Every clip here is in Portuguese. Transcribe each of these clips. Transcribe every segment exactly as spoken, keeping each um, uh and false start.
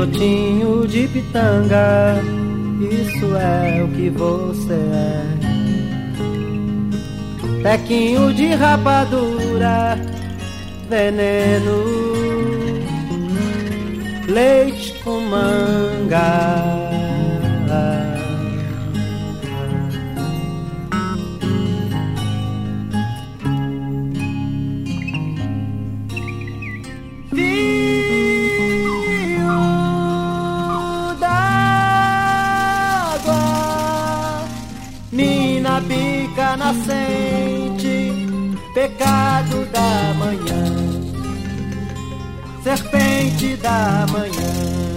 garotinho de pitanga, isso é o que você é. Tequinho de rapadura, veneno, leite com manga. Pica nascente, pecado da manhã, serpente da manhã.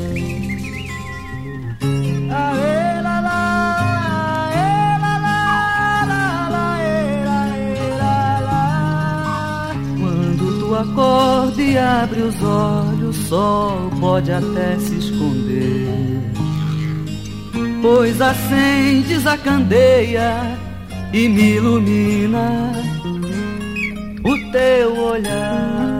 Aê, lá, lá, aê, lá, lá, lá, lá, aê, lá, aê, lá, lá. Quando tu acorda e abre os olhos, o sol pode até se esconder, pois acendes a candeia e me ilumina o teu olhar.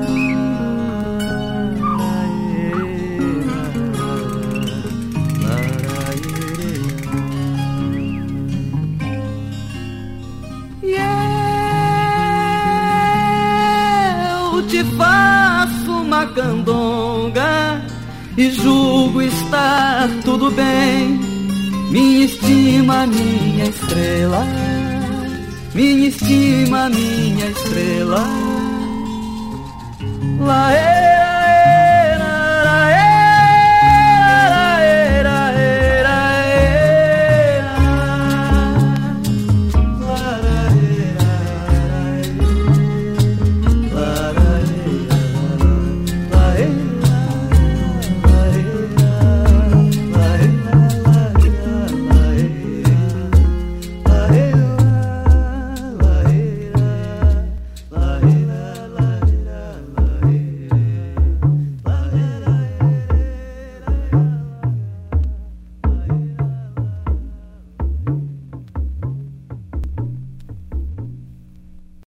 E eu te faço uma candonga e julgo estar tudo bem. Minha estima, minha estrela, minha estima, minha estrela. Lá é